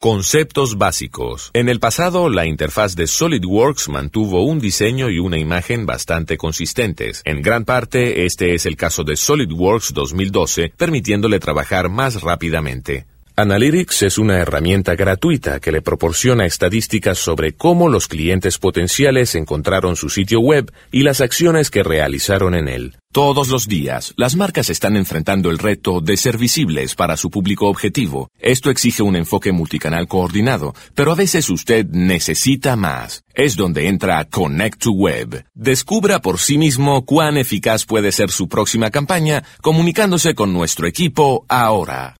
Conceptos básicos. En el pasado, la interfaz de SolidWorks mantuvo un diseño y una imagen bastante consistentes. En gran parte, este es el caso de SolidWorks 2012, permitiéndole trabajar más rápidamente. Analytics es una herramienta gratuita que le proporciona estadísticas sobre cómo los clientes potenciales encontraron su sitio web y las acciones que realizaron en él. Todos los días, las marcas están enfrentando el reto de ser visibles para su público objetivo. Esto exige un enfoque multicanal coordinado, pero a veces usted necesita más. Es donde entra Connect to Web. Descubra por sí mismo cuán eficaz puede ser su próxima campaña comunicándose con nuestro equipo ahora.